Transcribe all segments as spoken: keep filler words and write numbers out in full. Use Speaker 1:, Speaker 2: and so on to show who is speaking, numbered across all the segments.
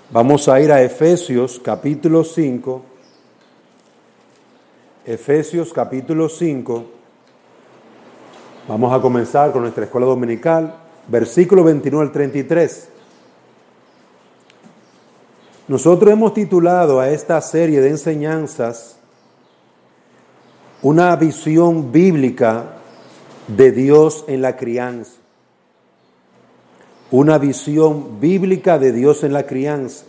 Speaker 1: Vamos a ir a Efesios capítulo cinco. Efesios capítulo cinco. Vamos a comenzar con nuestra escuela dominical, versículo veintinueve al treinta y tres. Nosotros hemos titulado a esta serie de enseñanzas una visión bíblica de Dios en la crianza. Una visión bíblica de Dios en la crianza.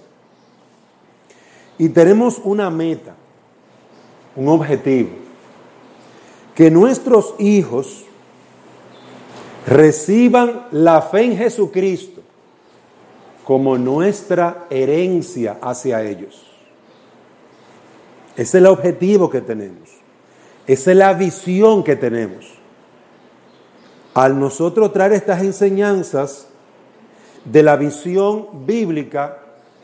Speaker 1: Y tenemos una meta, un objetivo, que nuestros hijos reciban la fe en Jesucristo como nuestra herencia hacia ellos. Ese es el objetivo que tenemos. Esa es la visión que tenemos. Al nosotros traer estas enseñanzas de la visión bíblica,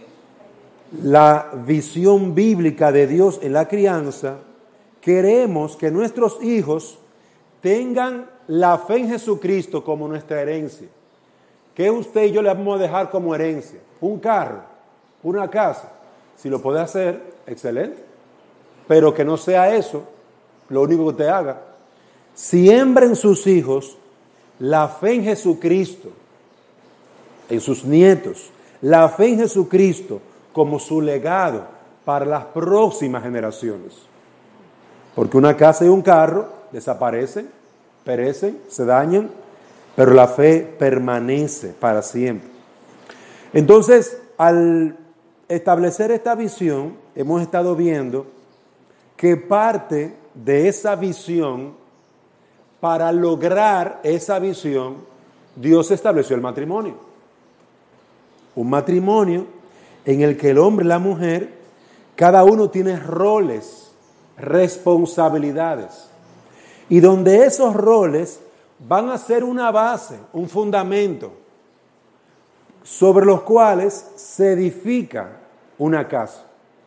Speaker 1: la visión bíblica de Dios en la crianza, queremos que nuestros hijos tengan la fe en Jesucristo como nuestra herencia. ¿Qué usted y yo le vamos a dejar como herencia? Un carro, una casa. Si lo puede hacer, excelente. Pero que no sea eso lo único que usted haga. Siembren sus hijos la fe en Jesucristo, en sus nietos, la fe en Jesucristo como su legado para las próximas generaciones. Porque una casa y un carro desaparecen, perecen, se dañan, pero la fe permanece para siempre. Entonces, al establecer esta visión, hemos estado viendo que parte de esa visión, para lograr esa visión, Dios estableció el matrimonio. Un matrimonio en el que el hombre y la mujer, cada uno tiene roles, responsabilidades, y donde esos roles van a ser una base, un fundamento, sobre los cuales se edifica una casa.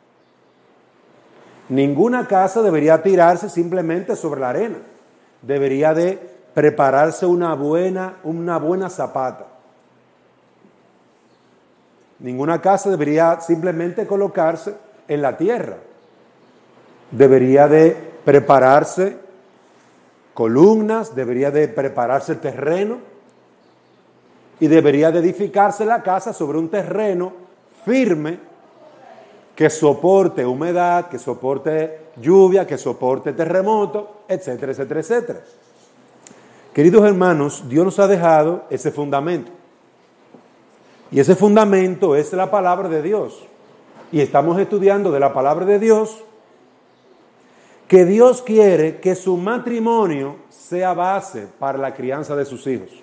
Speaker 1: Ninguna casa debería tirarse simplemente sobre la arena. Debería de prepararse una buena, una buena zapata. Ninguna casa debería simplemente colocarse en la tierra. Debería de prepararse columnas, debería de prepararse el terreno y debería de edificarse la casa sobre un terreno firme que soporte humedad, que soporte lluvia, que soporte terremoto, etcétera, etcétera, etcétera. Queridos hermanos, Dios nos ha dejado ese fundamento. Y ese fundamento es la palabra de Dios. Y estamos estudiando de la palabra de Dios que Dios quiere que su matrimonio sea base para la crianza de sus hijos.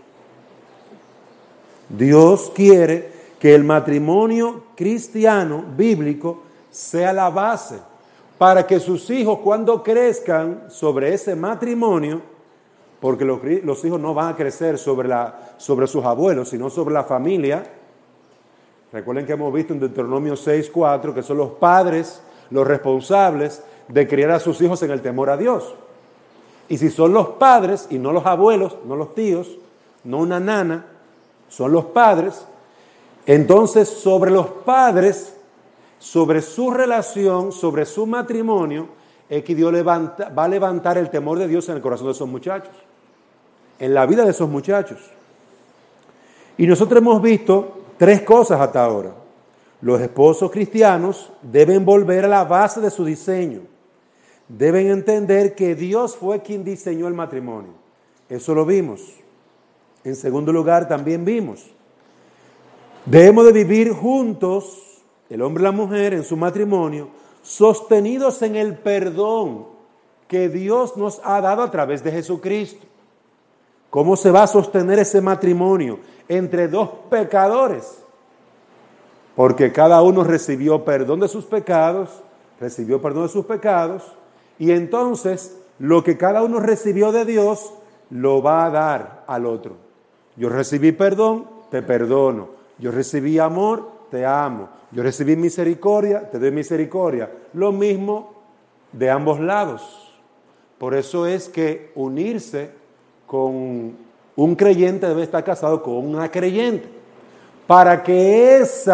Speaker 1: Dios quiere que el matrimonio cristiano, bíblico, sea la base para que sus hijos, cuando crezcan sobre ese matrimonio, porque los, los hijos no van a crecer sobre, la, sobre sus abuelos, sino sobre la familia. Recuerden que hemos visto en Deuteronomio seis cuatro que son los padres los responsables de criar a sus hijos en el temor a Dios. Y si son los padres y no los abuelos, no los tíos, no una nana, son los padres, entonces sobre los padres, sobre su relación, sobre su matrimonio, es que Dios levanta, va a levantar el temor de Dios en el corazón de esos muchachos, en la vida de esos muchachos. Y nosotros hemos visto tres cosas hasta ahora. Los esposos cristianos deben volver a la base de su diseño. Deben entender que Dios fue quien diseñó el matrimonio. Eso lo vimos. En segundo lugar, también vimos. Debemos de vivir juntos, el hombre y la mujer, en su matrimonio, sostenidos en el perdón que Dios nos ha dado a través de Jesucristo. ¿Cómo se va a sostener ese matrimonio entre dos pecadores? Porque cada uno recibió perdón de sus pecados, recibió perdón de sus pecados, y entonces lo que cada uno recibió de Dios lo va a dar al otro. Yo recibí perdón, te perdono. Yo recibí amor, te amo. Yo recibí misericordia, te doy misericordia. Lo mismo de ambos lados. Por eso es que unirse con un creyente debe estar casado con una creyente, para que esa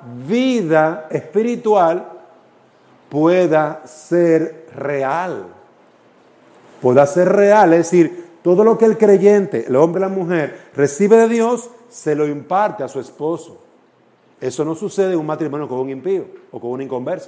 Speaker 1: vida espiritual pueda ser real. Pueda ser real, es decir, todo lo que el creyente, el hombre y la mujer, recibe de Dios, se lo imparte a su esposo. Eso no sucede en un matrimonio con un impío o con una inconversa.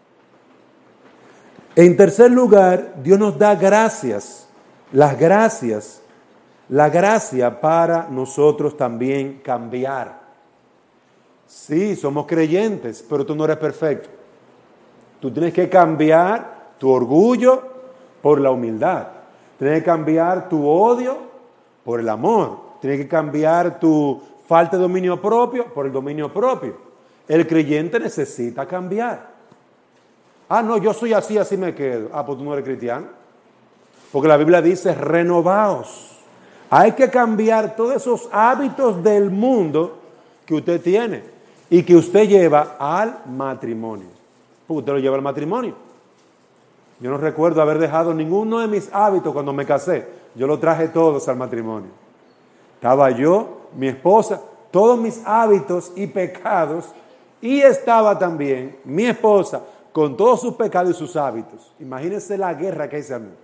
Speaker 1: En tercer lugar, Dios nos da gracias, las gracias, la gracia para nosotros también cambiar. Sí, somos creyentes, pero tú no eres perfecto. Tú tienes que cambiar tu orgullo por la humildad. Tienes que cambiar tu odio por el amor. Tienes que cambiar tu falta de dominio propio por el dominio propio. El creyente necesita cambiar. Ah, no, yo soy así, así me quedo. Ah, pues tú no eres cristiano. Porque la Biblia dice, renovaos. Hay que cambiar todos esos hábitos del mundo que usted tiene y que usted lleva al matrimonio. Porque usted lo lleva al matrimonio. Yo no recuerdo haber dejado ninguno de mis hábitos cuando me casé. Yo lo traje todos al matrimonio. Estaba yo, mi esposa, todos mis hábitos y pecados, y estaba también mi esposa con todos sus pecados y sus hábitos. Imagínense la guerra que hice a mí.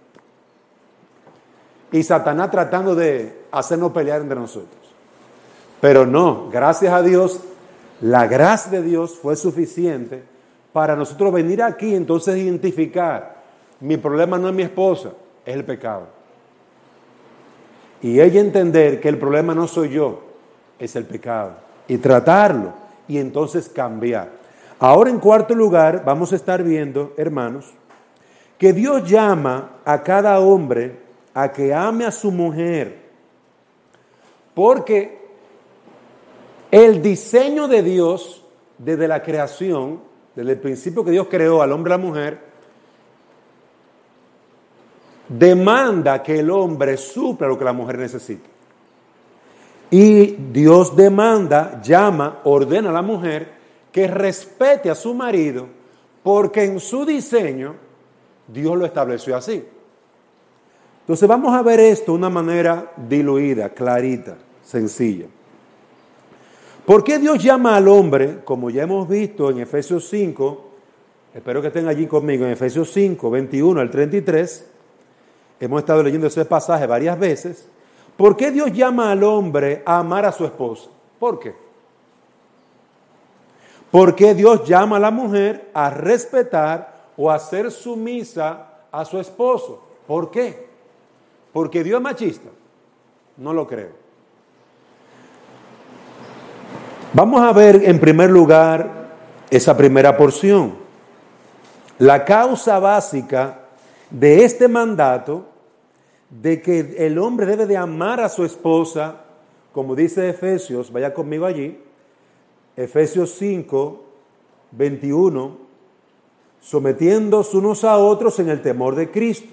Speaker 1: Y Satanás tratando de hacernos pelear entre nosotros. Pero no, gracias a Dios, la gracia de Dios fue suficiente para nosotros venir aquí, entonces identificar, mi problema no es mi esposa, es el pecado. Y ella entender que el problema no soy yo, es el pecado. Y tratarlo, y entonces cambiar. Ahora, en cuarto lugar, vamos a estar viendo, hermanos, que Dios llama a cada hombre a que ame a su mujer, porque el diseño de Dios desde la creación, desde el principio que Dios creó al hombre y a la mujer, demanda que el hombre supla lo que la mujer necesita. Y Dios demanda, llama, ordena a la mujer que respete a su marido, porque en su diseño Dios lo estableció así. Entonces vamos a ver esto de una manera diluida, clarita, sencilla. ¿Por qué Dios llama al hombre, como ya hemos visto en Efesios cinco, espero que estén allí conmigo, en Efesios cinco, veintiuno al treinta y tres, hemos estado leyendo ese pasaje varias veces. ¿Por qué Dios llama al hombre a amar a su esposa? ¿Por qué? ¿Por qué Dios llama a la mujer a respetar o a ser sumisa a su esposo? ¿Por qué? ¿Porque Dios es machista? No lo creo. Vamos a ver en primer lugar esa primera porción. La causa básica de este mandato de que el hombre debe de amar a su esposa, como dice Efesios, vaya conmigo allí, Efesios cinco, veintiuno, sometiéndose unos a otros en el temor de Cristo.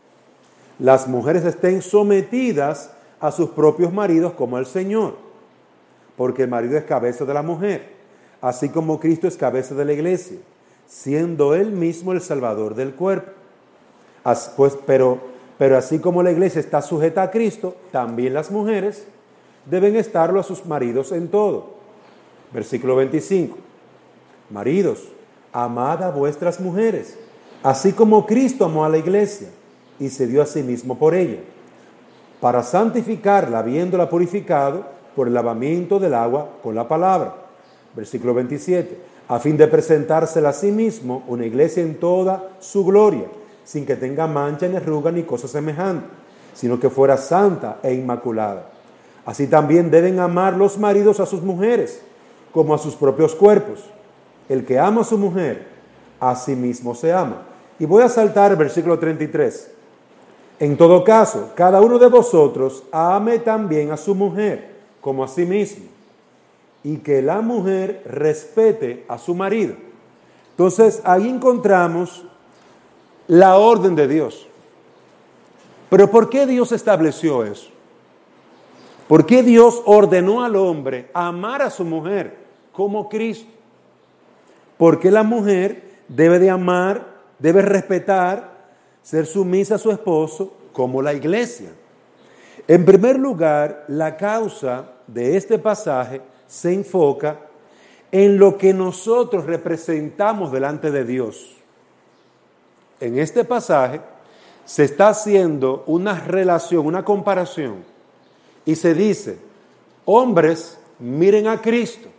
Speaker 1: Las mujeres estén sometidas a sus propios maridos como al Señor, porque el marido es cabeza de la mujer, así como Cristo es cabeza de la iglesia, siendo él mismo el salvador del cuerpo. As, pues, pero, pero así como la iglesia está sujeta a Cristo, también las mujeres deben estarlo a sus maridos en todo. Versículo veinticinco. Maridos, amad a vuestras mujeres, así como Cristo amó a la iglesia y se dio a sí mismo por ella, para santificarla, habiéndola purificado por el lavamiento del agua con la palabra. Versículo veintisiete. A fin de presentársela a sí mismo una iglesia en toda su gloria, sin que tenga mancha ni arruga ni cosa semejante, sino que fuera santa e inmaculada. Así también deben amar los maridos a sus mujeres, como a sus propios cuerpos. El que ama a su mujer, a sí mismo se ama. Y voy a saltar el versículo treinta y tres. En todo caso, cada uno de vosotros ame también a su mujer, como a sí mismo, y que la mujer respete a su marido. Entonces, ahí encontramos la orden de Dios. Pero ¿por qué Dios estableció eso? ¿Por qué Dios ordenó al hombre a amar a su mujer como Cristo? Porque la mujer debe de amar, debe respetar, ser sumisa a su esposo como la iglesia. En primer lugar, la causa de este pasaje se enfoca en lo que nosotros representamos delante de Dios. En este pasaje se está haciendo una relación, una comparación, y se dice: hombres, miren a Cristo.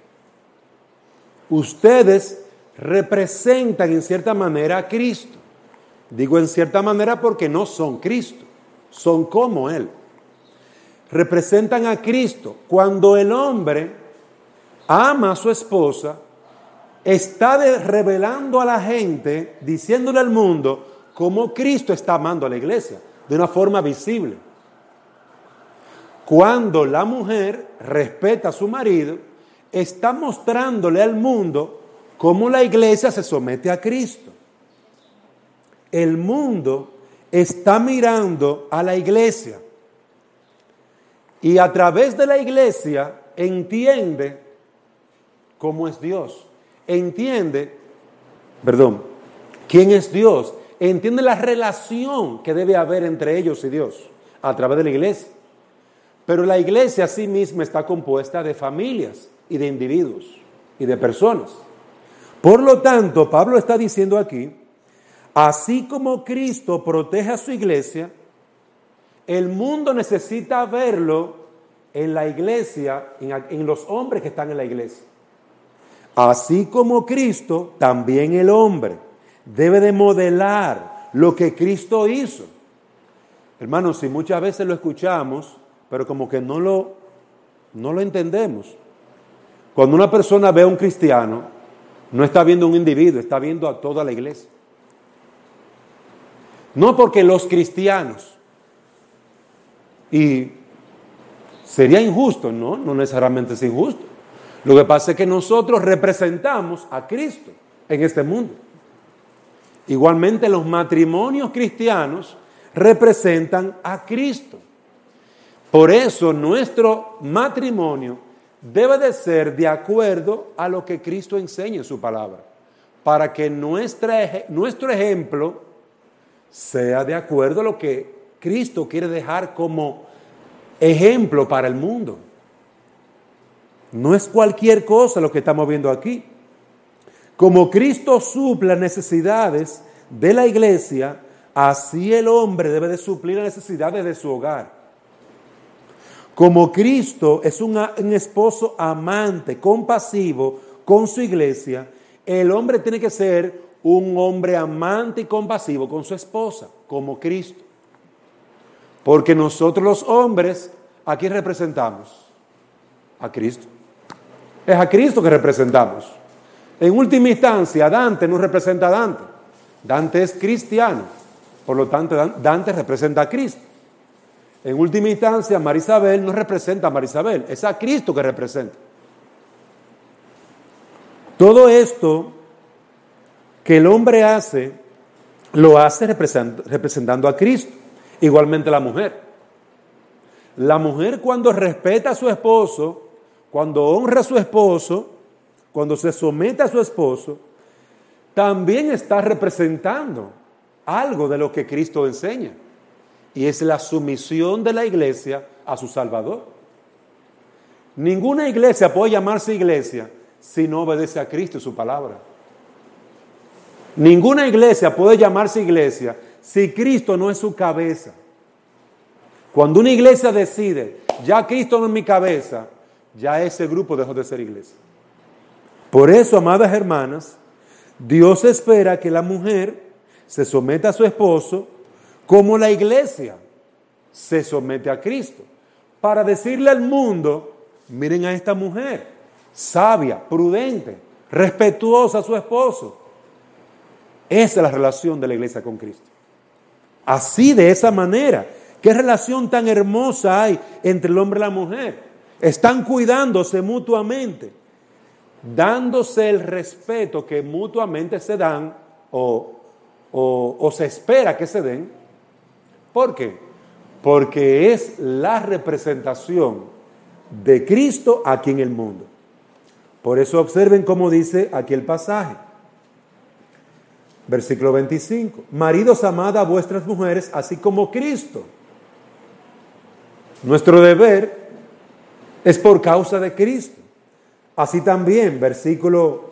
Speaker 1: Ustedes representan en cierta manera a Cristo. Digo en cierta manera porque no son Cristo, son como Él. Representan a Cristo. Cuando el hombre ama a su esposa, está de, revelando a la gente, diciéndole al mundo cómo Cristo está amando a la iglesia, de una forma visible. Cuando la mujer respeta a su marido, está mostrándole al mundo cómo la iglesia se somete a Cristo. El mundo está mirando a la iglesia y a través de la iglesia entiende cómo es Dios. Entiende, perdón, quién es Dios. Entiende la relación que debe haber entre ellos y Dios a través de la iglesia. Pero la iglesia a sí misma está compuesta de familias y de individuos y de personas. Por lo tanto, Pablo está diciendo aquí: así como Cristo protege a su iglesia, el mundo necesita verlo en la iglesia, en, en los hombres que están en la iglesia. Así como Cristo, también el hombre debe de modelar lo que Cristo hizo. Hermanos, si muchas veces lo escuchamos, pero como que no lo, no lo entendemos. Cuando una persona ve a un cristiano, no está viendo a un individuo, está viendo a toda la iglesia. No porque los cristianos, y sería injusto, no, no necesariamente es injusto. Lo que pasa es que nosotros representamos a Cristo en este mundo. Igualmente los matrimonios cristianos representan a Cristo. Por eso nuestro matrimonio debe de ser de acuerdo a lo que Cristo enseña en su palabra, para que nuestra, nuestro ejemplo sea de acuerdo a lo que Cristo quiere dejar como ejemplo para el mundo. No es cualquier cosa lo que estamos viendo aquí. Como Cristo suple las necesidades de la iglesia, así el hombre debe de suplir las necesidades de su hogar. Como Cristo es un, un esposo amante, compasivo con su iglesia, el hombre tiene que ser un hombre amante y compasivo con su esposa, como Cristo. Porque nosotros los hombres, ¿a quién representamos? A Cristo. Es a Cristo que representamos. En última instancia, Dante no representa a Dante. Dante es cristiano. Por lo tanto, Dante representa a Cristo. En última instancia, Marisabel no representa a Marisabel. Es a Cristo que representa. Todo esto que el hombre hace, lo hace represent- representando a Cristo. Igualmente la mujer. La mujer, cuando respeta a su esposo, cuando honra a su esposo, cuando se somete a su esposo, también está representando algo de lo que Cristo enseña. Y es la sumisión de la iglesia a su Salvador. Ninguna iglesia puede llamarse iglesia si no obedece a Cristo y su palabra. Ninguna iglesia puede llamarse iglesia si Cristo no es su cabeza. Cuando una iglesia decide, ya Cristo no es mi cabeza, ya ese grupo dejó de ser iglesia. Por eso, amadas hermanas, Dios espera que la mujer se someta a su esposo como la iglesia se somete a Cristo, para decirle al mundo: miren a esta mujer, sabia, prudente, respetuosa a su esposo. Esa es la relación de la iglesia con Cristo. Así, de esa manera. ¿Qué relación tan hermosa hay entre el hombre y la mujer? Están cuidándose mutuamente, dándose el respeto que mutuamente se dan o, o, o se espera que se den. ¿Por qué? Porque es la representación de Cristo aquí en el mundo. Por eso observen cómo dice aquí el pasaje. Versículo veinticinco. Maridos, amad a vuestras mujeres, así como Cristo. Nuestro deber es por causa de Cristo. Así también, versículo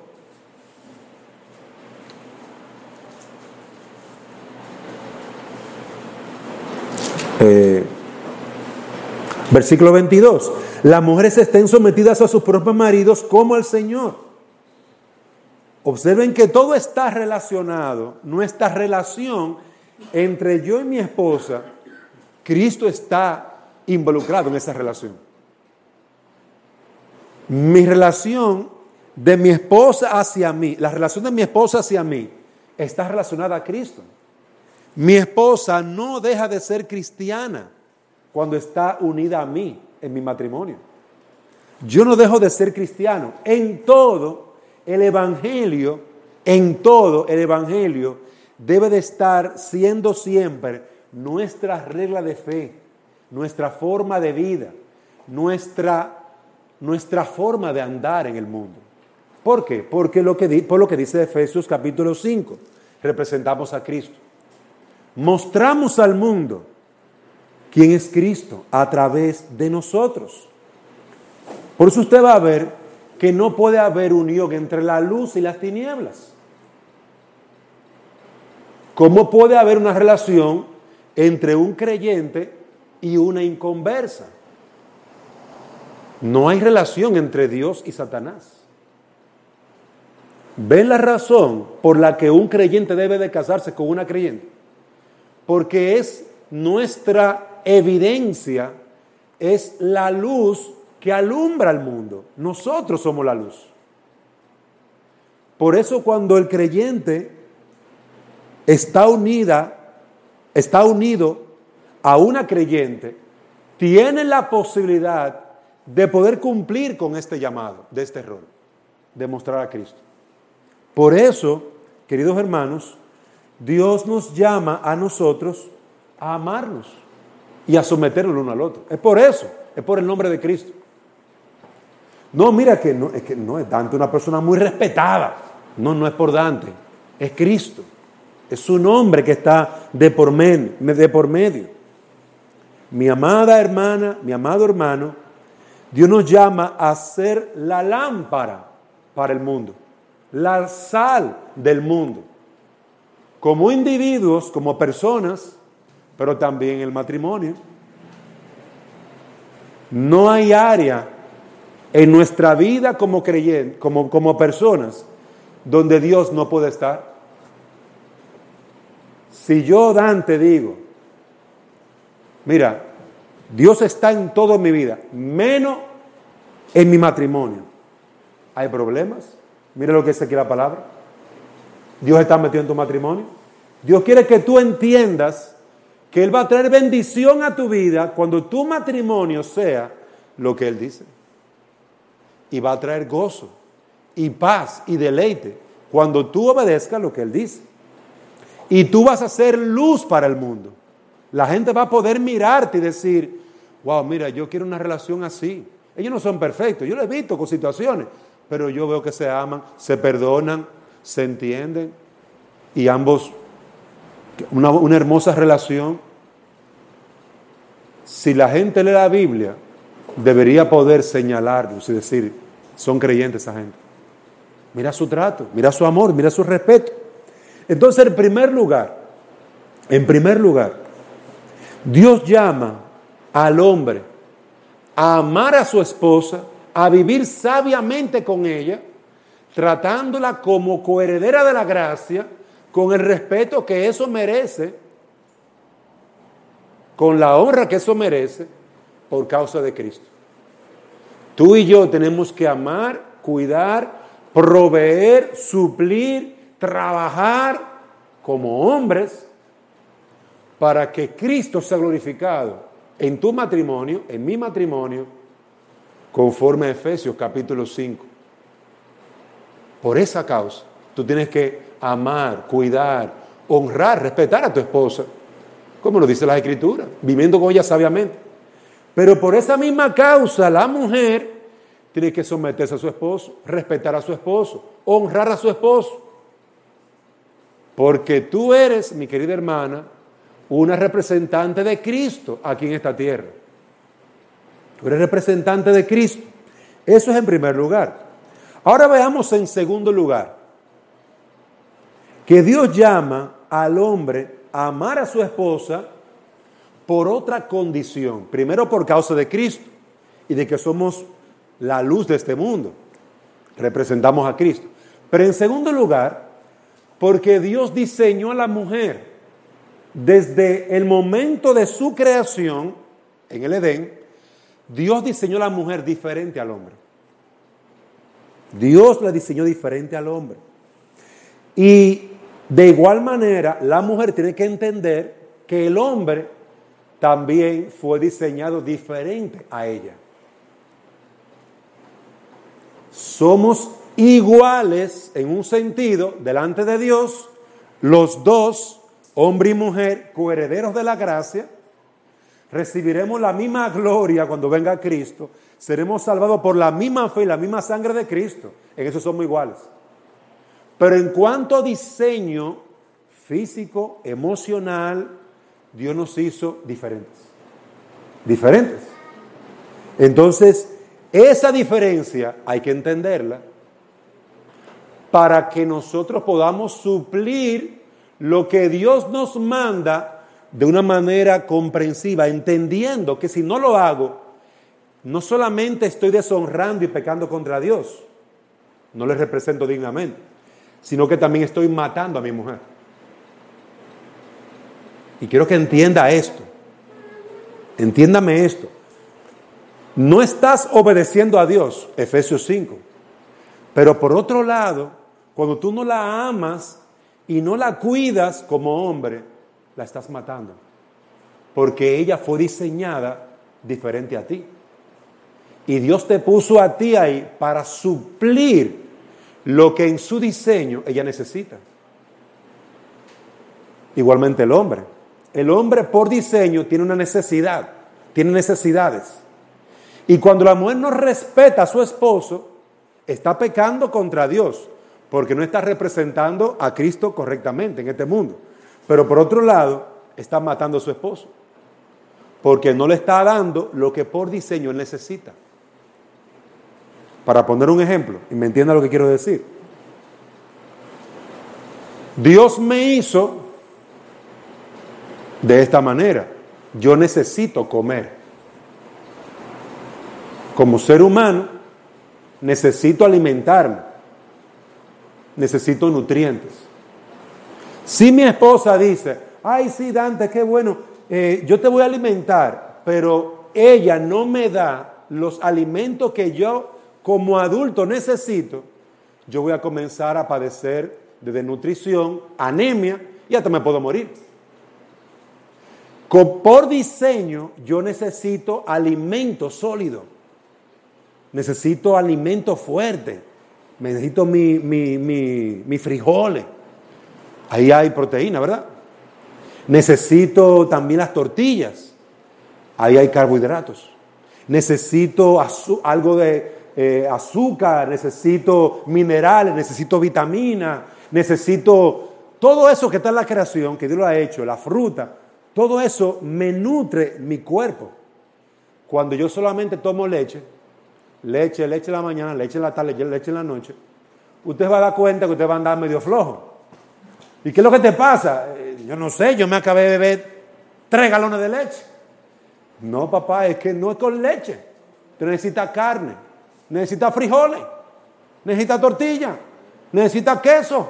Speaker 1: eh, versículo veintidós. Las mujeres estén sometidas a sus propios maridos como al Señor. Observen que todo está relacionado. Nuestra relación entre yo y mi esposa, Cristo está involucrado en esa relación. Mi relación de mi esposa hacia mí, la relación de mi esposa hacia mí, está relacionada a Cristo. Mi esposa no deja de ser cristiana cuando está unida a mí en mi matrimonio. Yo no dejo de ser cristiano. En todo el Evangelio, en todo el Evangelio debe de estar siendo siempre nuestra regla de fe, nuestra forma de vida, nuestra, nuestra forma de andar en el mundo. ¿Por qué? Porque lo que, por lo que dice Efesios capítulo cinco, representamos a Cristo. Mostramos al mundo quién es Cristo a través de nosotros. Por eso usted va a ver que no puede haber unión entre la luz y las tinieblas. ¿Cómo puede haber una relación entre un creyente y una inconversa? No hay relación entre Dios y Satanás. ¿Ven la razón por la que un creyente debe de casarse con una creyente? Porque es nuestra evidencia, es la luz que alumbra al mundo. Nosotros somos la luz. Por eso cuando el creyente está unida, está unido a una creyente, tiene la posibilidad de poder cumplir con este llamado, de este rol, de mostrar a Cristo. Por eso, queridos hermanos, Dios nos llama a nosotros a amarnos y a someternos el uno al otro. Es por eso, es por el nombre de Cristo. No, mira que no es, que no es Dante una persona muy respetada. No, no es por Dante, es Cristo. Es su nombre que está de por, men, de por medio. Mi amada hermana, mi amado hermano, Dios nos llama a ser la lámpara para el mundo, la sal del mundo. Como individuos, como personas, pero también el matrimonio. No hay área en nuestra vida como creyentes, como, como personas, donde Dios no puede estar. Si yo, Dante, digo, mira, Dios está en toda mi vida, menos en mi matrimonio, ¿hay problemas? Mira lo que dice aquí la palabra. Dios está metido en tu matrimonio. Dios quiere que tú entiendas que Él va a traer bendición a tu vida cuando tu matrimonio sea lo que Él dice. Y va a traer gozo y paz y deleite cuando tú obedezcas lo que Él dice. Y tú vas a ser luz para el mundo. La gente va a poder mirarte y decir, wow, mira, yo quiero una relación así. Ellos no son perfectos, yo lo he visto con situaciones, pero yo veo que se aman, se perdonan, se entienden y ambos, una, una hermosa relación. Si la gente lee la Biblia, debería poder señalarlos y decir, son creyentes esa gente. Mira su trato, mira su amor, mira su respeto. Entonces, en primer lugar, en primer lugar, Dios llama al hombre a amar a su esposa, a vivir sabiamente con ella, tratándola como coheredera de la gracia, con el respeto que eso merece, con la honra que eso merece, por causa de Cristo. Tú y yo tenemos que amar, cuidar, proveer, suplir, trabajar como hombres para que Cristo sea glorificado en tu matrimonio, en mi matrimonio, conforme a Efesios capítulo cinco. Por esa causa, tú tienes que amar, cuidar, honrar, respetar a tu esposa, como lo dice la Escritura, viviendo con ella sabiamente. Pero por esa misma causa, la mujer tiene que someterse a su esposo, respetar a su esposo, honrar a su esposo. Porque tú eres, mi querida hermana, una representante de Cristo aquí en esta tierra. Tú eres representante de Cristo. Eso es en primer lugar. Ahora veamos en segundo lugar que Dios llama al hombre a amar a su esposa por otra condición. Primero, por causa de Cristo y de que somos la luz de este mundo. Representamos a Cristo. Pero en segundo lugar, porque Dios diseñó a la mujer desde el momento de su creación en el Edén. Dios diseñó a la mujer diferente al hombre. Dios la diseñó diferente al hombre. Y de igual manera, la mujer tiene que entender que el hombre también fue diseñado diferente a ella. Somos iguales en un sentido delante de Dios, los dos, hombre y mujer, coherederos de la gracia. Recibiremos la misma gloria cuando venga Cristo. Seremos salvados por la misma fe y la misma sangre de Cristo. En eso somos iguales. Pero en cuanto a diseño físico, emocional, Dios nos hizo diferentes. Diferentes. Entonces, esa diferencia hay que entenderla para que nosotros podamos suplir lo que Dios nos manda de una manera comprensiva, entendiendo que si no lo hago, no solamente estoy deshonrando y pecando contra Dios, no le represento dignamente, sino que también estoy matando a mi mujer. Y quiero que entienda esto. Entiéndame esto. No estás obedeciendo a Dios, Efesios cinco. Pero por otro lado, cuando tú no la amas y no la cuidas como hombre, la estás matando. Porque ella fue diseñada diferente a ti. Y Dios te puso a ti ahí para suplir lo que en su diseño ella necesita. Igualmente el hombre. El hombre por diseño tiene una necesidad, tiene necesidades. Y cuando la mujer no respeta a su esposo, está pecando contra Dios, porque no está representando a Cristo correctamente en este mundo. Pero por otro lado, está matando a su esposo, porque no le está dando lo que por diseño él necesita. Para poner un ejemplo, y me entienda lo que quiero decir. Dios me hizo de esta manera. Yo necesito comer. Como ser humano, necesito alimentarme. Necesito nutrientes. Si mi esposa dice, ay sí Dante, qué bueno, eh, yo te voy a alimentar, pero ella no me da los alimentos que yo como adulto necesito, yo voy a comenzar a padecer de desnutrición, anemia y hasta me puedo morir. Por diseño yo necesito alimento sólido, necesito alimento fuerte, necesito mi, mi, mi, mi frijoles, ahí hay proteína, ¿verdad? Necesito también las tortillas, ahí hay carbohidratos. Necesito azu- algo de eh, azúcar, necesito minerales, necesito vitaminas, necesito todo eso que está en la creación, que Dios lo ha hecho, la fruta, todo eso me nutre mi cuerpo. Cuando yo solamente tomo leche, leche, leche en la mañana, leche en la tarde, leche en la noche, usted va a dar cuenta que usted va a andar medio flojo. ¿Y qué es lo que te pasa? Eh, yo no sé, yo me acabé de beber tres galones de leche. No, papá, es que no es con leche. Usted necesita carne, necesita frijoles, necesita tortilla, necesita queso.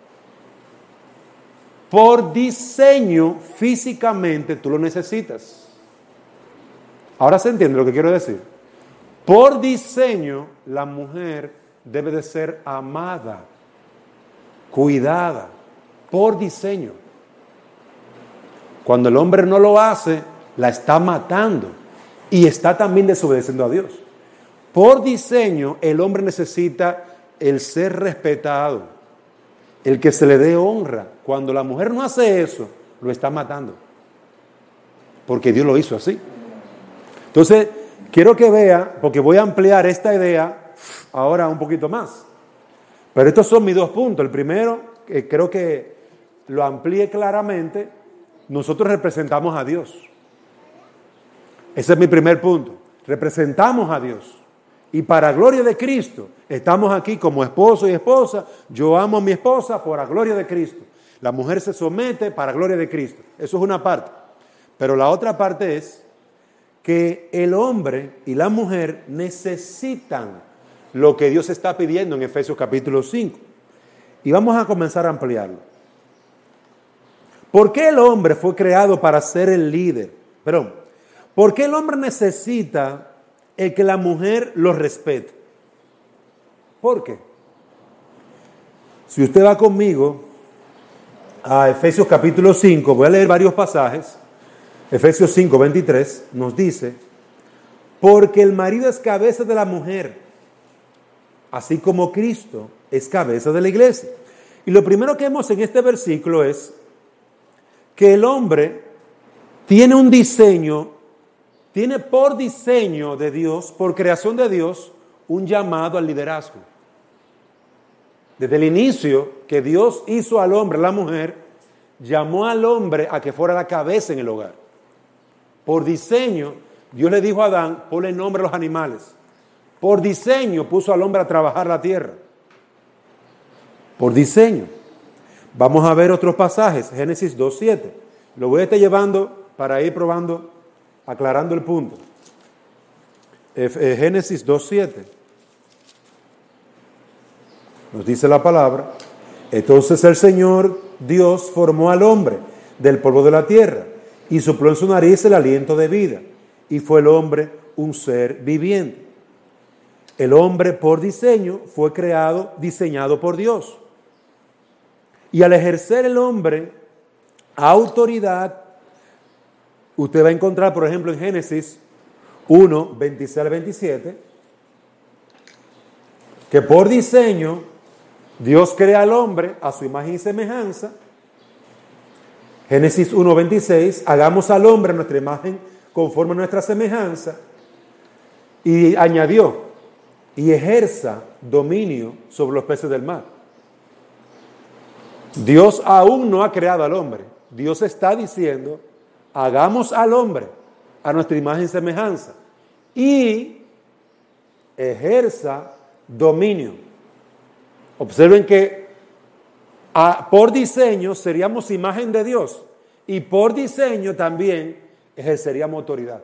Speaker 1: Por diseño, físicamente, tú lo necesitas. Ahora se entiende lo que quiero decir. Por diseño, la mujer debe de ser amada, cuidada, por diseño. Cuando el hombre no lo hace, la está matando y está también desobedeciendo a Dios. Por diseño, el hombre necesita el ser respetado, el que se le dé honra. Cuando la mujer no hace eso, lo está matando, porque Dios lo hizo así. Entonces, quiero que vea, porque voy a ampliar esta idea ahora un poquito más. Pero estos son mis dos puntos. El primero, que creo que lo amplíe claramente, nosotros representamos a Dios. Ese es mi primer punto. Representamos a Dios. y para gloria de Cristo. Estamos aquí como esposo y esposa. Yo amo a mi esposa por la gloria de Cristo. La mujer se somete para gloria de Cristo. Eso es una parte. Pero la otra parte es que el hombre y la mujer necesitan lo que Dios está pidiendo en Efesios capítulo cinco. Y vamos a comenzar a ampliarlo. ¿Por qué el hombre fue creado para ser el líder? Perdón. ¿Por qué el hombre necesita el que la mujer lo respete? ¿Por qué? Si usted va conmigo a Efesios capítulo cinco, voy a leer varios pasajes. Efesios cinco, veintitrés nos dice: porque el marido es cabeza de la mujer, así como Cristo es cabeza de la iglesia. Y lo primero que vemos en este versículo es que el hombre tiene un diseño, tiene por diseño de Dios, por creación de Dios, un llamado al liderazgo. Desde el inicio que Dios hizo al hombre, a la mujer, llamó al hombre a que fuera la cabeza en el hogar. Por diseño, Dios le dijo a Adán: ponle nombre a los animales. Por diseño puso al hombre a trabajar la tierra. Por diseño. Vamos a ver otros pasajes. Génesis dos, siete. Lo voy a estar llevando para ir probando, aclarando el punto. Génesis dos, siete. Nos dice la palabra: entonces el Señor Dios formó al hombre del polvo de la tierra y sopló en su nariz el aliento de vida, y fue el hombre un ser viviente. El hombre por diseño fue creado, diseñado por Dios. Y al ejercer el hombre autoridad, usted va a encontrar, por ejemplo, en Génesis uno, veintiséis al veintisiete, que por diseño Dios crea al hombre a su imagen y semejanza. Génesis uno, veintiséis, hagamos al hombre a nuestra imagen conforme a nuestra semejanza. Y añadió: y ejerza dominio sobre los peces del mar. Dios aún no ha creado al hombre. Dios está diciendo: hagamos al hombre a nuestra imagen y semejanza y ejerza dominio. Observen que a, por diseño seríamos imagen de Dios y por diseño también ejerceríamos autoridad.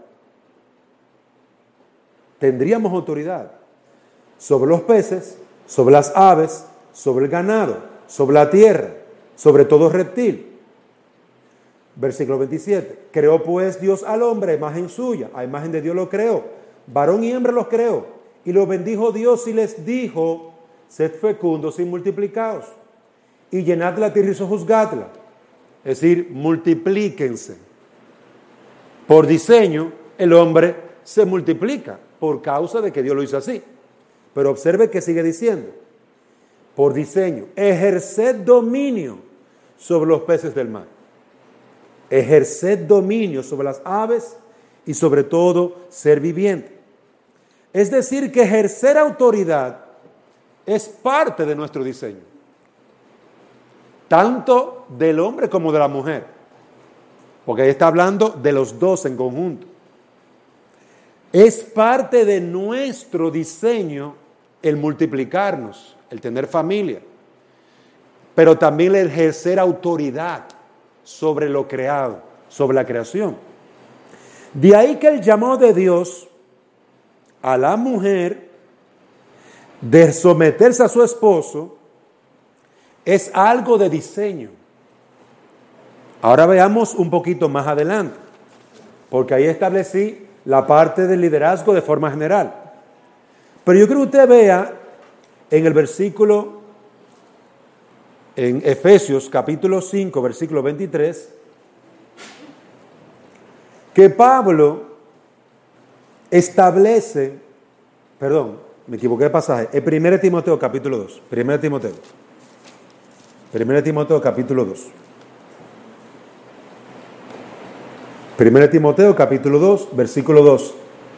Speaker 1: Tendríamos autoridad sobre los peces, sobre las aves, sobre el ganado, sobre la tierra, sobre todo reptil. Versículo veintisiete. Creó pues Dios al hombre a imagen suya, a imagen de Dios lo creó, varón y hembra los creó, y los bendijo Dios y les dijo: sed fecundos y multiplicaos, y llenad la tierra y sojuzgadla. Es decir, multiplíquense. Por diseño, el hombre se multiplica por causa de que Dios lo hizo así. Pero observe que sigue diciendo: por diseño, ejerced dominio sobre los peces del mar. Ejerced dominio sobre las aves y sobre todo ser viviente. Es decir, que ejercer autoridad es parte de nuestro diseño, tanto del hombre como de la mujer, porque ahí está hablando de los dos en conjunto. Es parte de nuestro diseño el multiplicarnos, el tener familia, pero también el ejercer autoridad sobre lo creado, sobre la creación. De ahí que el llamado de Dios a la mujer de someterse a su esposo es algo de diseño. Ahora veamos un poquito más adelante, porque ahí establecí la parte del liderazgo de forma general. Pero yo creo que usted vea en el versículo, en Efesios capítulo cinco, versículo veintitrés, que Pablo establece, perdón, me equivoqué de pasaje, en primero Timoteo capítulo dos, primero Timoteo, primero Timoteo capítulo dos. primero Timoteo capítulo dos, versículo dos.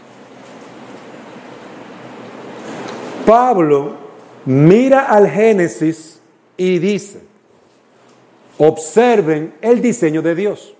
Speaker 1: Pablo mira al Génesis y dice: observen el diseño de Dios.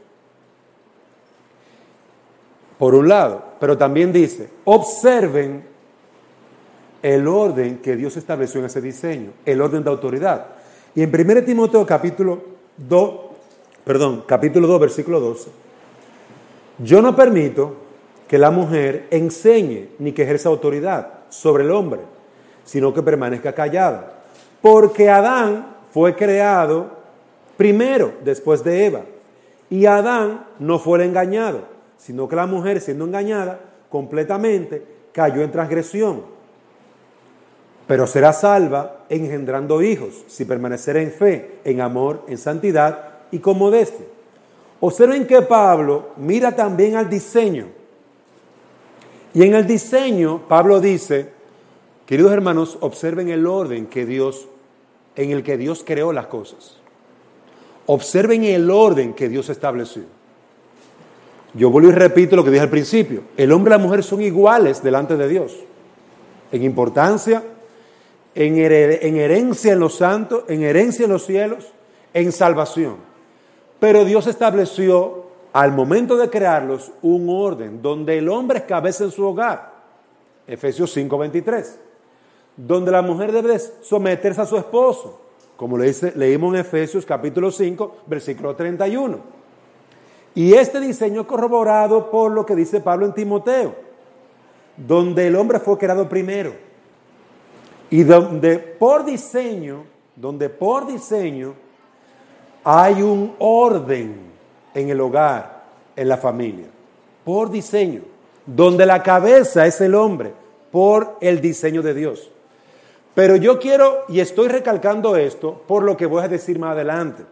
Speaker 1: Por un lado, pero también dice: observen el orden que Dios estableció en ese diseño, el orden de autoridad. Y en primera Timoteo capítulo dos, perdón, capítulo dos, versículo doce, yo no permito que la mujer enseñe ni que ejerza autoridad sobre el hombre, sino que permanezca callada, porque Adán fue creado primero después de Eva, y Adán no fue el engañado, sino que la mujer, siendo engañada completamente, cayó en transgresión. Pero será salva engendrando hijos, si permaneciera en fe, en amor, en santidad y con modestia. Observen que Pablo mira también al diseño. Y en el diseño, Pablo dice, queridos hermanos, observen el orden que Dios, en el que Dios creó las cosas. Observen el orden que Dios estableció. Yo vuelvo y repito lo que dije al principio. El hombre y la mujer son iguales delante de Dios. En importancia, en, hered- en herencia en los santos, en herencia en los cielos, en salvación. Pero Dios estableció, al momento de crearlos, un orden donde el hombre es cabeza en su hogar. Efesios cinco veintitrés. Donde la mujer debe someterse a su esposo. Como le dice, leímos en Efesios capítulo cinco, versículo treinta y uno. Y este diseño es corroborado por lo que dice Pablo en Timoteo, donde el hombre fue creado primero. Y donde por diseño, donde por diseño hay un orden en el hogar, en la familia. Por diseño. Donde la cabeza es el hombre, por el diseño de Dios. Pero yo quiero, y estoy recalcando esto, por lo que voy a decir más adelante.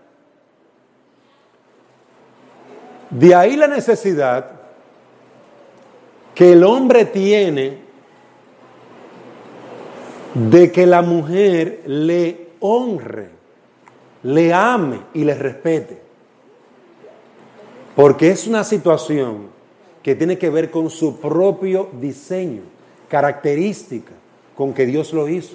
Speaker 1: De ahí la necesidad que el hombre tiene de que la mujer le honre, le ame y le respete. Porque es una situación que tiene que ver con su propio diseño, característica, con que Dios lo hizo.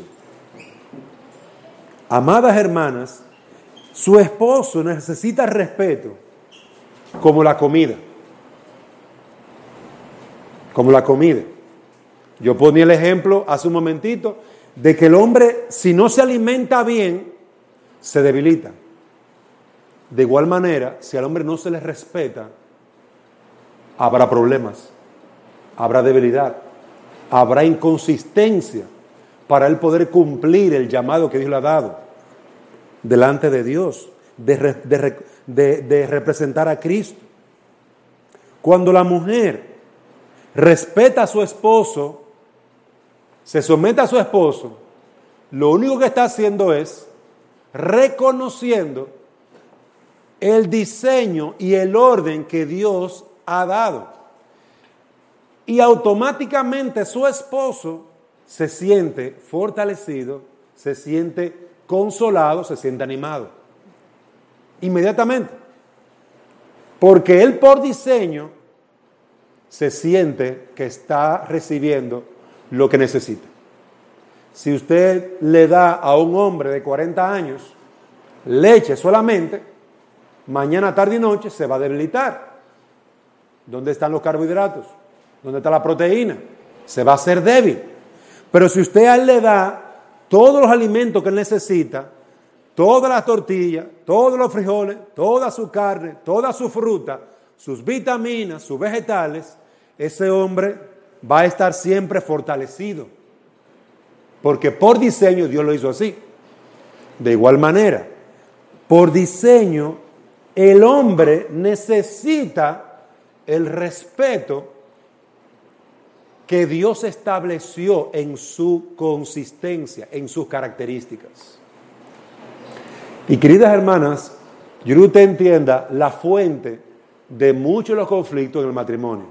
Speaker 1: Amadas hermanas, su esposo necesita respeto como la comida. Como la comida. Yo ponía el ejemplo hace un momentito de que el hombre, si no se alimenta bien, se debilita. De igual manera, si al hombre no se le respeta, habrá problemas, habrá debilidad, habrá inconsistencia para él poder cumplir el llamado que Dios le ha dado delante de Dios, de, de, de, de representar a Cristo. Cuando la mujer respeta a su esposo, se somete a su esposo, lo único que está haciendo es reconociendo el diseño y el orden que Dios ha dado. Y automáticamente su esposo se siente fortalecido, se siente consolado, se siente animado. Inmediatamente. Porque él por diseño se siente que está recibiendo lo que necesita. Si usted le da a un hombre de cuarenta años leche solamente, mañana, tarde y noche se va a debilitar. ¿Dónde están los carbohidratos? ¿Dónde está la proteína? Se va a hacer débil. Pero si usted a él le da todos los alimentos que él necesita, todas las tortillas, todos los frijoles, toda su carne, toda su fruta, sus vitaminas, sus vegetales, ese hombre va a estar siempre fortalecido. Porque por diseño Dios lo hizo así. De igual manera, por diseño, el hombre necesita el respeto que Dios estableció en su consistencia, en sus características. Y queridas hermanas, yo quiero que usted entienda la fuente de muchos de los conflictos en el matrimonio.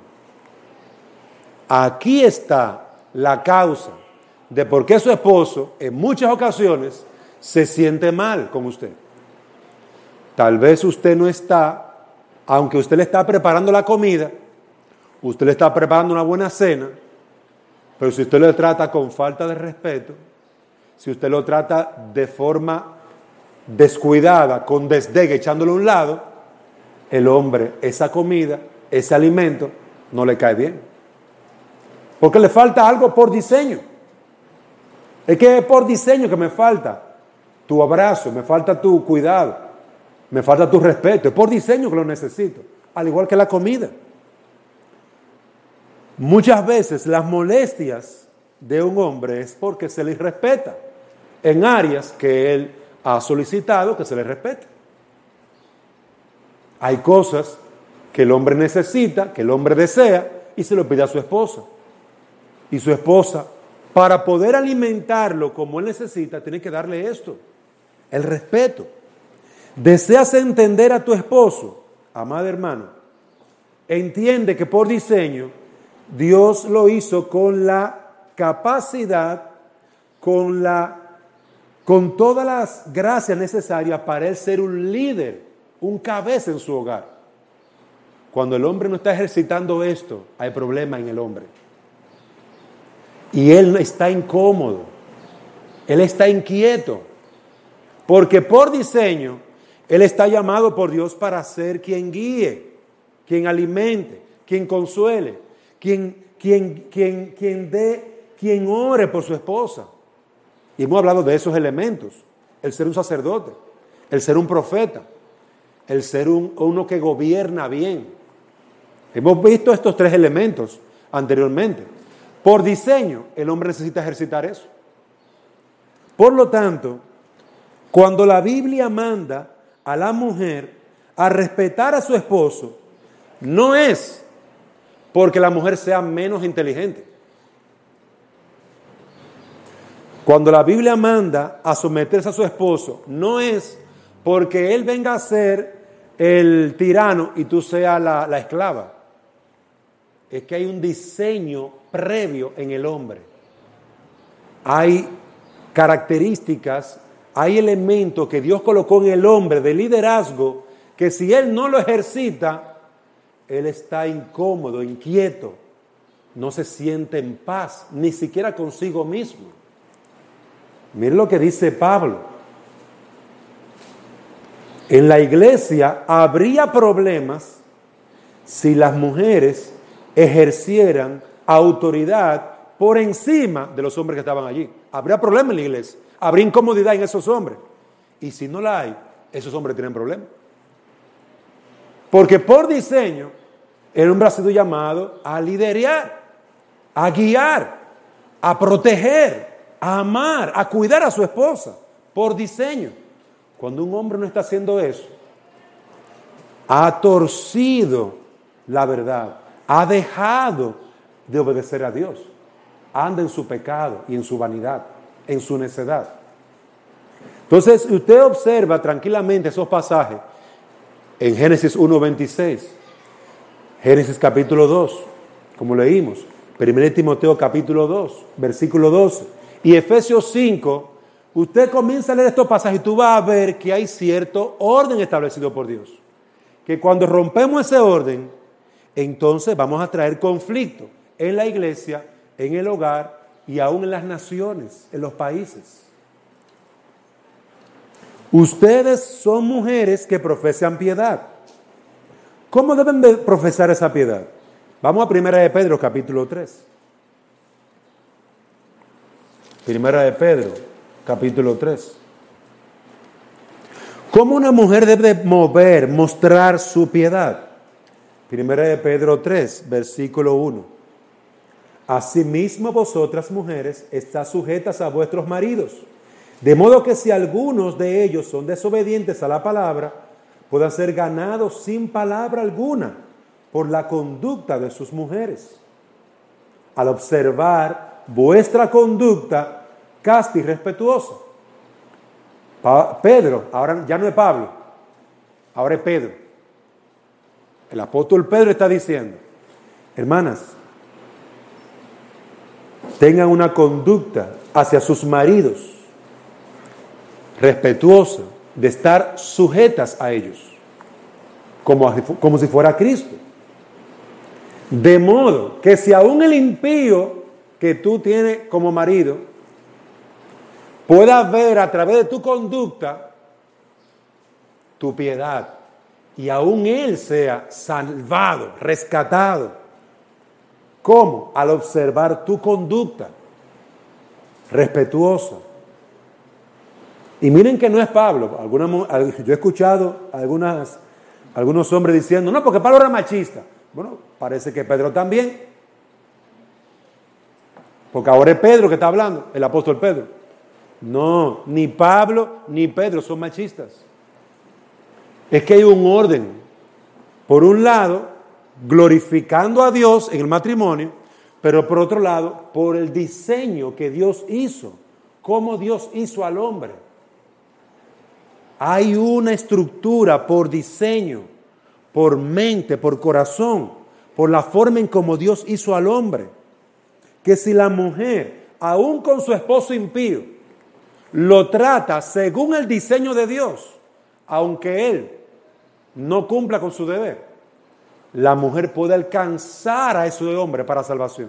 Speaker 1: Aquí está la causa de por qué su esposo en muchas ocasiones se siente mal con usted. Tal vez usted no está, aunque usted le está preparando la comida, usted le está preparando una buena cena, pero si usted lo trata con falta de respeto, si usted lo trata de forma descuidada, con desdén, echándolo a un lado, el hombre, esa comida, ese alimento, no le cae bien. Porque le falta algo por diseño. Es que es por diseño que me falta tu abrazo, me falta tu cuidado, me falta tu respeto. Es por diseño que lo necesito, al igual que la comida. Muchas veces las molestias de un hombre es porque se le respeta en áreas que él ha solicitado que se le respete. Hay cosas que el hombre necesita, que el hombre desea, y se lo pide a su esposa. Y su esposa, para poder alimentarlo como él necesita, tiene que darle esto, el respeto. Deseas entender a tu esposo, amado hermano, entiende que por diseño Dios lo hizo con la capacidad, con la, con todas las gracias necesarias para él ser un líder, un cabeza en su hogar. Cuando el hombre no está ejercitando esto, hay problema en el hombre. Y él está incómodo, él está inquieto, porque por diseño, él está llamado por Dios para ser quien guíe, quien alimente, quien consuele, quien, quien, quien, quien dé, quien ore por su esposa. Y hemos hablado de esos elementos, el ser un sacerdote, el ser un profeta, el ser un, uno que gobierna bien. Hemos visto estos tres elementos anteriormente. Por diseño, el hombre necesita ejercitar eso. Por lo tanto, cuando la Biblia manda a la mujer a respetar a su esposo, no es porque la mujer sea menos inteligente. Cuando la Biblia manda a someterse a su esposo, no es porque él venga a ser el tirano y tú seas la, la esclava. Es que hay un diseño previo en el hombre. Hay características, hay elementos que Dios colocó en el hombre de liderazgo que si él no lo ejercita, él está incómodo, inquieto, no se siente en paz, ni siquiera consigo mismo. Miren lo que dice Pablo. En la iglesia habría problemas si las mujeres ejercieran autoridad por encima de los hombres que estaban allí. Habría problemas en la iglesia, habría incomodidad en esos hombres. Y si no la hay, esos hombres tienen problemas. Porque por diseño, el hombre ha sido llamado a liderar, a guiar, a proteger, a amar, a cuidar a su esposa, por diseño. Cuando un hombre no está haciendo eso, ha torcido la verdad, ha dejado de obedecer a Dios, anda en su pecado y en su vanidad, en su necedad. Entonces, usted observa tranquilamente esos pasajes en Génesis uno veintiséis, Génesis capítulo dos, como leímos, primera de Timoteo capítulo dos, versículo doce, y Efesios cinco. Usted comienza a leer estos pasajes y tú vas a ver que hay cierto orden establecido por Dios. Que cuando rompemos ese orden, entonces vamos a traer conflicto en la iglesia, en el hogar y aún en las naciones, en los países. Ustedes son mujeres que profesan piedad. ¿Cómo deben de profesar esa piedad? Vamos a Primera de Pedro, capítulo tres. Primera de Pedro, capítulo tres. ¿Cómo una mujer debe mover, mostrar su piedad? Primera de Pedro tres, versículo uno. Asimismo vosotras mujeres estáis sujetas a vuestros maridos, de modo que si algunos de ellos son desobedientes a la palabra, puedan ser ganados sin palabra alguna por la conducta de sus mujeres. Al observar vuestra conducta casta y respetuosa. Pa- Pedro, ahora ya no es Pablo, ahora es Pedro. El apóstol Pedro está diciendo, hermanas, tengan una conducta hacia sus maridos respetuosa, de estar sujetas a ellos, como, como si fuera Cristo. De modo que si aún el impío que tú tienes como marido pueda ver a través de tu conducta tu piedad y aún él sea salvado, rescatado. ¿Cómo? Al observar tu conducta respetuosa. Y miren que no es Pablo. Alguna, yo he escuchado algunas, algunos hombres diciendo, no, porque Pablo era machista. Bueno, parece que Pedro también. Porque ahora es Pedro que está hablando, el apóstol Pedro. No, ni Pablo ni Pedro son machistas. Es que hay un orden. Por un lado, glorificando a Dios en el matrimonio, pero por otro lado, por el diseño que Dios hizo, cómo Dios hizo al hombre. Hay una estructura por diseño, por mente, por corazón, por la forma en cómo Dios hizo al hombre. Que si la mujer, aún con su esposo impío, lo trata según el diseño de Dios, aunque él no cumpla con su deber, la mujer puede alcanzar a ese hombre para salvación.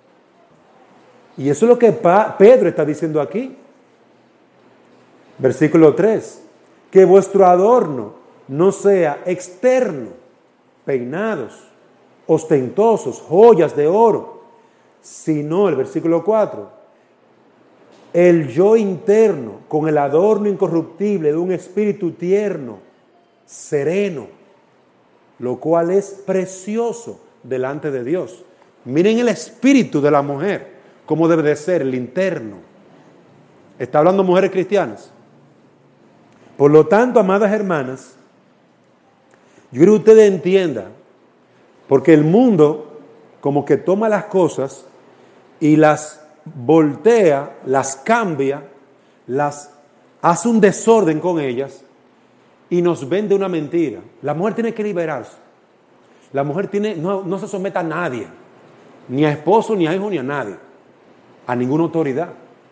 Speaker 1: Y eso es lo que Pedro está diciendo aquí. Versículo tres. Que vuestro adorno no sea externo, peinados, ostentosos, joyas de oro, sino, el versículo cuatro, el yo interno con el adorno incorruptible de un espíritu tierno, sereno, lo cual es precioso delante de Dios. Miren el espíritu de la mujer, cómo debe de ser, el interno. Está hablando mujeres cristianas. Por lo tanto, amadas hermanas, yo quiero que ustedes entiendan, porque el mundo como que toma las cosas y las voltea, las cambia, las hace un desorden con ellas y nos vende una mentira. La mujer tiene que liberarse. La mujer tiene, no, no se someta a nadie, ni a esposo, ni a hijo, ni a nadie, a ninguna autoridad.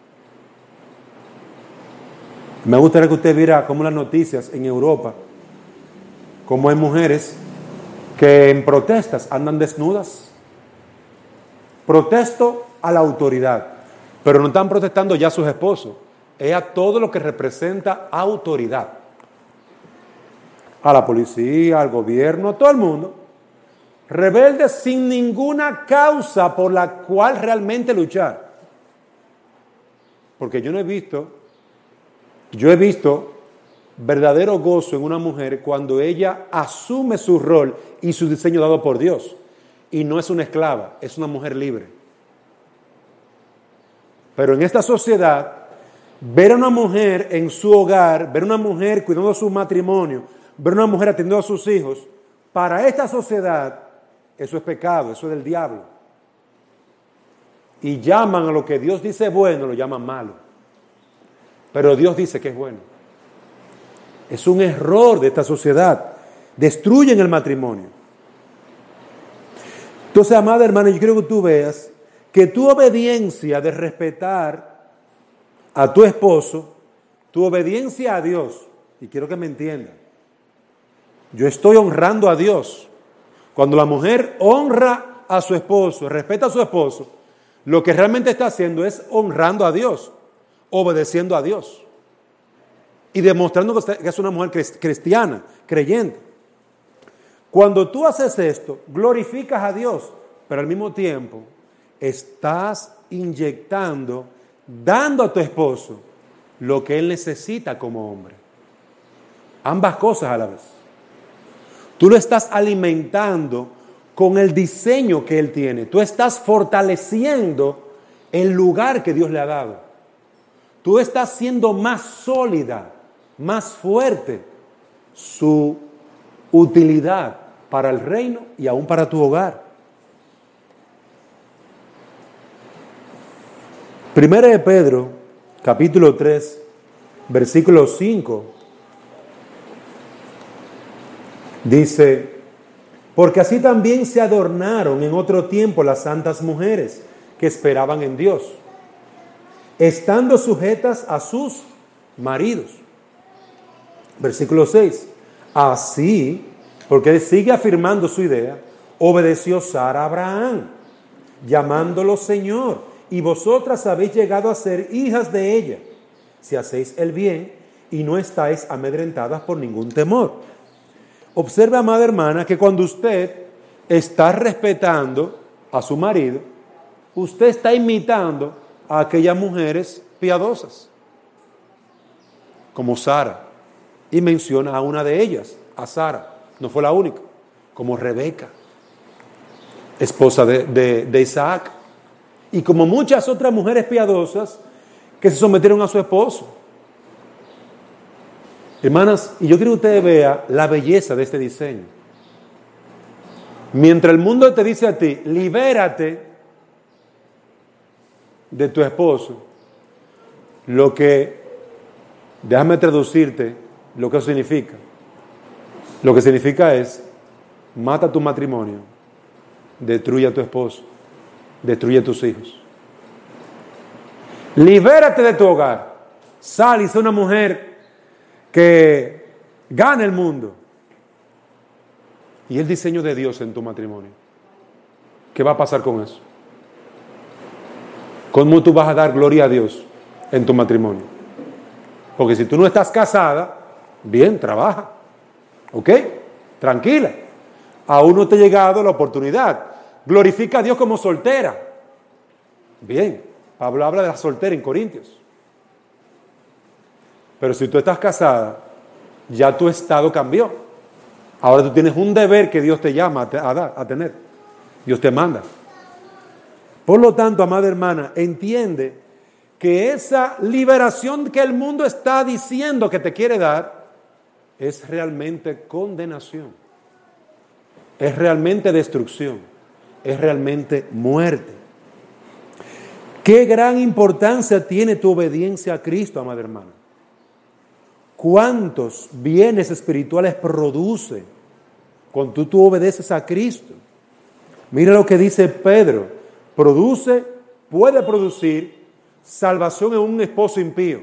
Speaker 1: Me gustaría que usted viera cómo las noticias en Europa, cómo hay mujeres que en protestas andan desnudas. Protesto a la autoridad, pero no están protestando ya a sus esposos, es a todo lo que representa autoridad. A la policía, al gobierno, a todo el mundo. Rebeldes sin ninguna causa por la cual realmente luchar. Porque yo no he visto... Yo he visto verdadero gozo en una mujer cuando ella asume su rol y su diseño dado por Dios. Y no es una esclava, es una mujer libre. Pero en esta sociedad, ver a una mujer en su hogar, ver a una mujer cuidando su matrimonio, ver a una mujer atendiendo a sus hijos, para esta sociedad, eso es pecado, eso es del diablo. Y llaman a lo que Dios dice bueno, lo llaman malo. Pero Dios dice que es bueno. Es un error de esta sociedad. Destruyen el matrimonio. Entonces, amada hermana, yo quiero que tú veas que tu obediencia de respetar a tu esposo, tu obediencia a Dios, y quiero que me entiendan, yo estoy honrando a Dios. Cuando la mujer honra a su esposo, respeta a su esposo, lo que realmente está haciendo es honrando a Dios, obedeciendo a Dios y demostrando que es una mujer cristiana, creyente. Cuando tú haces esto, glorificas a Dios, pero al mismo tiempo estás inyectando, dando a tu esposo lo que él necesita como hombre. Ambas cosas a la vez. Tú lo estás alimentando con el diseño que él tiene. Tú estás fortaleciendo el lugar que Dios le ha dado. Tú estás siendo más sólida, más fuerte su utilidad para el reino y aún para tu hogar. Primera de Pedro, capítulo tres, versículo cinco, dice: porque así también se adornaron en otro tiempo las santas mujeres que esperaban en Dios, estando sujetas a sus maridos. Versículo seis. Así, porque él sigue afirmando su idea, obedeció Sara a Abraham, llamándolo Señor, y vosotras habéis llegado a ser hijas de ella, si hacéis el bien y no estáis amedrentadas por ningún temor. Observe, amada hermana, que cuando usted está respetando a su marido, usted está imitando a aquellas mujeres piadosas, como Sara, y menciona a una de ellas, a Sara, no fue la única, como Rebeca, esposa de, de, de Isaac, y como muchas otras mujeres piadosas que se sometieron a su esposo. Hermanas, y yo quiero que ustedes vean la belleza de este diseño. Mientras el mundo te dice a ti, libérate de tu esposo, lo que, déjame traducirte lo que eso significa. Lo que significa es, mata tu matrimonio, destruye a tu esposo, destruye a tus hijos. Libérate de tu hogar, sal y sé una mujer que gane el mundo. Y el diseño de Dios en tu matrimonio, ¿qué va a pasar con eso? ¿Cómo tú vas a dar gloria a Dios en tu matrimonio? Porque si tú no estás casada, bien, trabaja, ¿ok? Tranquila. Aún no te ha llegado la oportunidad. Glorifica a Dios como soltera. Bien, Pablo habla de la soltera en Corintios. Pero si tú estás casada, ya tu estado cambió. Ahora tú tienes un deber que Dios te llama a, dar, a tener. Dios te manda. Por lo tanto, amada hermana, entiende que esa liberación que el mundo está diciendo que te quiere dar es realmente condenación. Es realmente destrucción. Es realmente muerte. ¿Qué gran importancia tiene tu obediencia a Cristo, amada hermana? ¿Cuántos bienes espirituales produce cuando tú, tú obedeces a Cristo? Mira lo que dice Pedro. Produce, puede producir salvación en un esposo impío.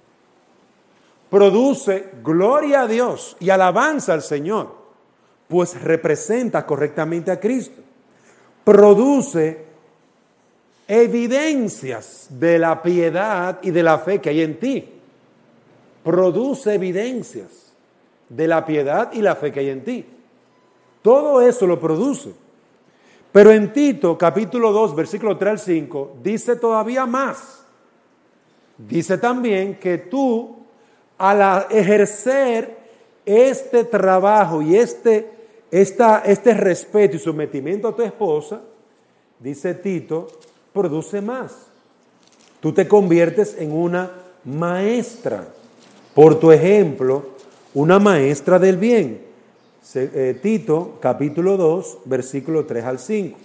Speaker 1: Produce gloria a Dios y alabanza al Señor, pues representa correctamente a Cristo. Produce evidencias de la piedad y de la fe que hay en ti. Produce evidencias de la piedad y la fe que hay en ti. Todo eso lo produce. Pero en Tito, capítulo dos, versículo tres al cinco, dice todavía más. Dice también que tú, al ejercer este trabajo y este, esta, este respeto y sometimiento a tu esposa, dice Tito, produce más. Tú te conviertes en una maestra. Por tu ejemplo, una maestra del bien. Eh, Tito, capítulo dos, versículo tres al cinco.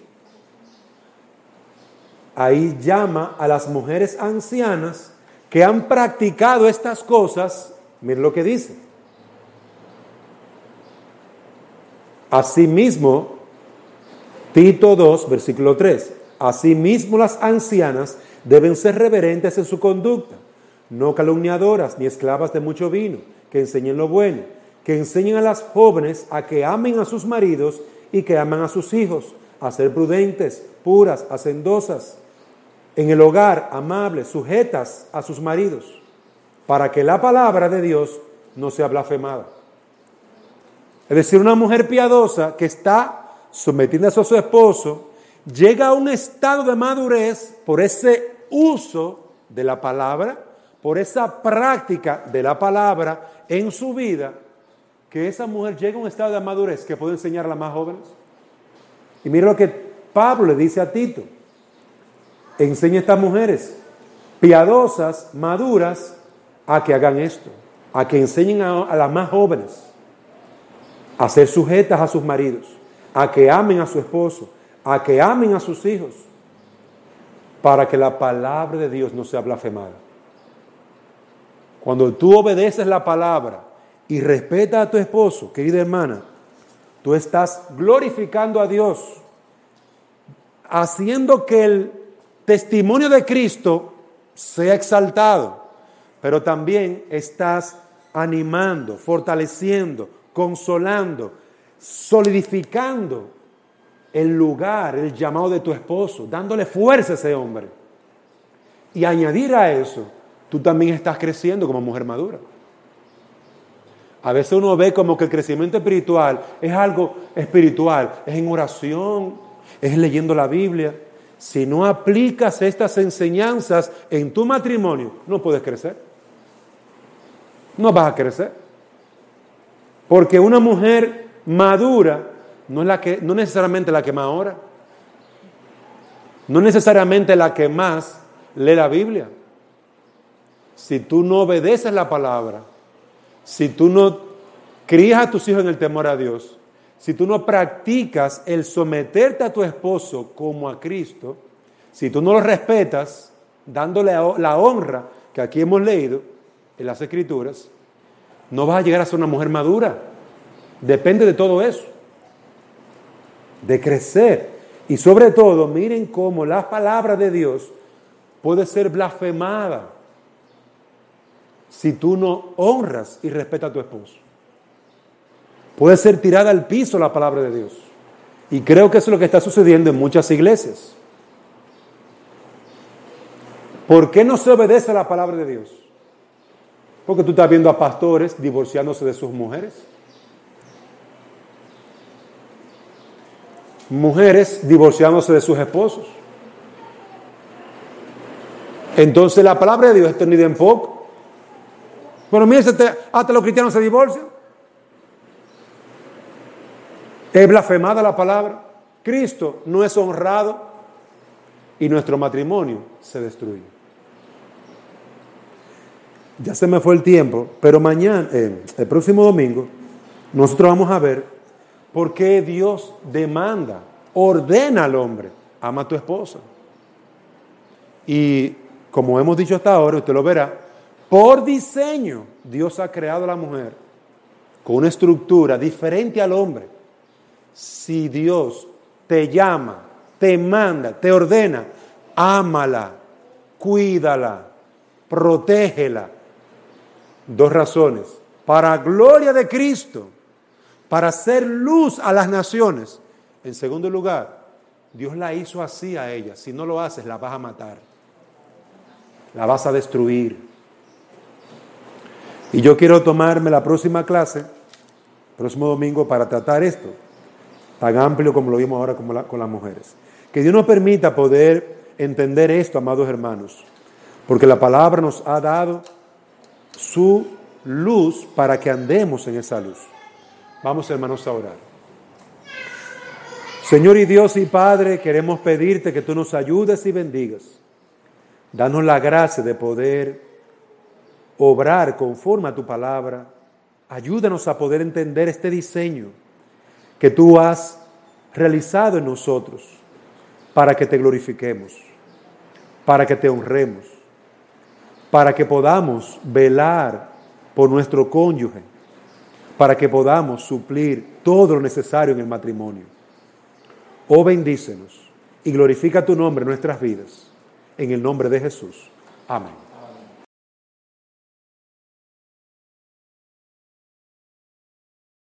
Speaker 1: Ahí llama a las mujeres ancianas que han practicado estas cosas. Miren lo que dice. Asimismo, Tito dos, versículo tres. Asimismo, las ancianas deben ser reverentes en su conducta, no calumniadoras ni esclavas de mucho vino, que enseñen lo bueno, que enseñen a las jóvenes a que amen a sus maridos y que amen a sus hijos, a ser prudentes, puras, hacendosas, en el hogar, amables, sujetas a sus maridos, para que la palabra de Dios no sea blasfemada. Es decir, una mujer piadosa que está sometiéndose a su esposo, llega a un estado de madurez por ese uso de la palabra, por esa práctica de la palabra en su vida, que esa mujer llega a un estado de madurez que puede enseñar a las más jóvenes. Y mira lo que Pablo le dice a Tito. Enseña a estas mujeres piadosas, maduras, a que hagan esto, a que enseñen a, a las más jóvenes a ser sujetas a sus maridos, a que amen a su esposo, a que amen a sus hijos, para que la palabra de Dios no sea blasfemada. Cuando tú obedeces la palabra y respetas a tu esposo, querida hermana, tú estás glorificando a Dios, haciendo que el testimonio de Cristo sea exaltado, pero también estás animando, fortaleciendo, consolando, solidificando el lugar, el llamado de tu esposo, dándole fuerza a ese hombre. Y añadir a eso, tú también estás creciendo como mujer madura. A veces uno ve como que el crecimiento espiritual es algo espiritual, es en oración, es leyendo la Biblia, si no aplicas estas enseñanzas en tu matrimonio, no puedes crecer. No vas a crecer. Porque una mujer madura no es la que, no necesariamente la que más ora. No necesariamente la que más lee la Biblia. Si tú no obedeces la palabra, si tú no crías a tus hijos en el temor a Dios, si tú no practicas el someterte a tu esposo como a Cristo, si tú no lo respetas, dándole la honra que aquí hemos leído en las Escrituras, no vas a llegar a ser una mujer madura. Depende de todo eso, de crecer. Y sobre todo, miren cómo la palabra de Dios puede ser blasfemada si tú no honras y respetas a tu esposo. Puede ser tirada al piso la palabra de Dios. Y creo que eso es lo que está sucediendo en muchas iglesias. ¿Por qué no se obedece a la palabra de Dios? Porque tú estás viendo a pastores divorciándose de sus mujeres. Mujeres divorciándose de sus esposos. Entonces la palabra de Dios es tenida en poco. Bueno, mira, hasta los cristianos se divorcian. Es blasfemada la palabra. Cristo no es honrado y nuestro matrimonio se destruye. Ya se me fue el tiempo, pero mañana, eh, el próximo domingo, nosotros vamos a ver por qué Dios demanda, ordena al hombre, ama a tu esposa. Y como hemos dicho hasta ahora, usted lo verá, por diseño Dios ha creado a la mujer con una estructura diferente al hombre. Si Dios te llama, te manda, te ordena, ámala, cuídala, protégela. Dos razones: para gloria de Cristo, para hacer luz a las naciones. En segundo lugar, Dios la hizo así a ella. Si no lo haces, la vas a matar, la vas a destruir. Y yo quiero tomarme la próxima clase, próximo domingo, para tratar esto tan amplio como lo vimos ahora con, la, con las mujeres. Que Dios nos permita poder entender esto, amados hermanos, porque la palabra nos ha dado su luz para que andemos en esa luz. Vamos, hermanos, a orar. Señor y Dios y Padre, queremos pedirte que tú nos ayudes y bendigas. Danos la gracia de poder obrar conforme a tu palabra. Ayúdanos a poder entender este diseño que tú has realizado en nosotros para que te glorifiquemos, para que te honremos, para que podamos velar por nuestro cónyuge, para que podamos suplir todo lo necesario en el matrimonio. Oh, bendícenos y glorifica tu nombre en nuestras vidas. En el nombre de Jesús. Amén.